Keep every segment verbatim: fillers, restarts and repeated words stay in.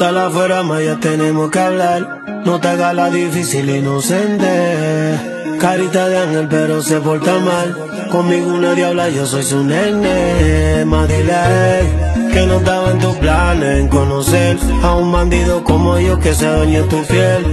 Sal afuera, más ya tenemos que hablar. No te hagas la difícil inocente. Carita de ángel pero se porta mal. Conmigo una diabla, yo soy su nene. Más dile a él que no estaba en tus planes en conocer a un bandido como yo que se dueñe tu piel.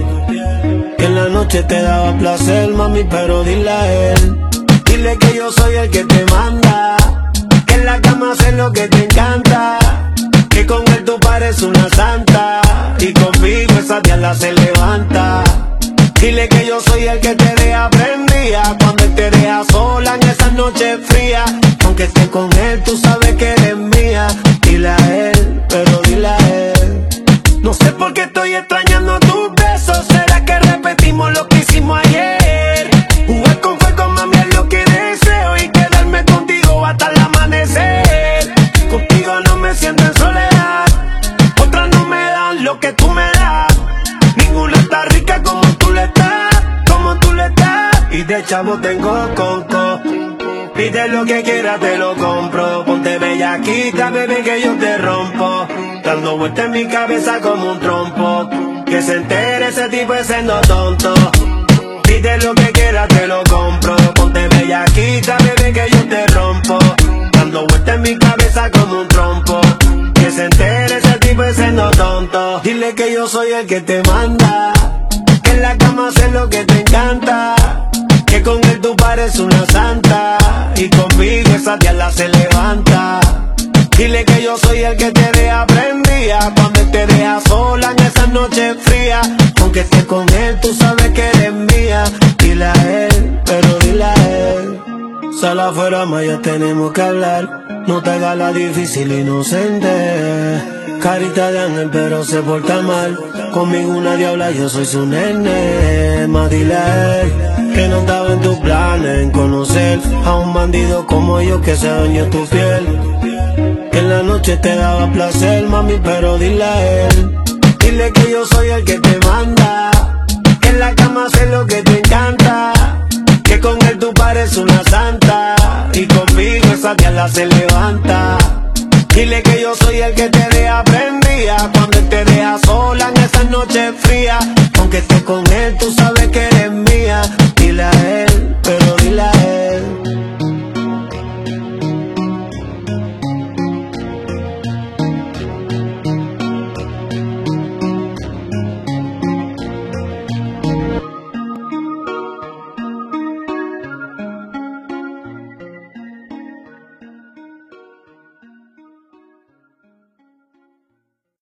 Que en la noche te daba placer, mami, pero dile a él. Dile que yo soy el que te manda, que en la cama haces lo que te encanta, que con él tú pareces una santa y conmigo esa diabla se levanta. Dile que yo soy el que te deja prendida cuando él te deja sola en esas noches frías. Aunque esté con él, tú sabes que eres mía. Dile a él, pero dile a él. No sé por qué estoy extrañando tus besos. ¿Será que repetimos lo que hicimos ayer? Jugar con fuego, mami, es lo que deseo, y quedarme contigo hasta el amanecer. Contigo no me siento en soledad, otras no me dan lo que tú me das. Ninguna está rica como tú le estás, como tú le estás. Y de chavo tengo coco, pide lo que quieras, te lo compro. Ponte bellaquita, bebé, que yo te rompo, dando vueltas en mi cabeza como un trompo. Que se entere ese tipo es siendo tonto. Pide lo que quieras, te lo compro. Ponte bellaquita, bebé, que yo te rompo, dando vueltas en mi cabeza como un trompo. Que se entere ese tipo es siendo tonto. Dile que yo soy el que te manda, que en la cama haces lo que te encanta, que con él tú pareces una santa y conmigo esa diabla se levanta. Dile que yo soy el que te deja prendida cuando él te deja sola en esas noches frías. Aunque estés con él, tú sabes que eres mía. Dile a él, pero dile a él. Sal afuera, más ya tenemos que hablar. No te hagas la difícil inocente. Carita de ángel pero se porta mal. Conmigo una diabla, yo soy su nene. Más dile a él que no estaba en tus planes en conocer a un bandido como yo que se dueñe tu piel. Que en la noche te daba placer, mami, pero dile a él. Dile que yo soy el que te manda, que en la cama haces lo que te encanta, que con él tú pareces una santa y conmigo esa diabla se levanta. Dile que yo soy el que te deja prendida cuando él te deja sola en esas noches frías. Aunque estés con él, tú sabes que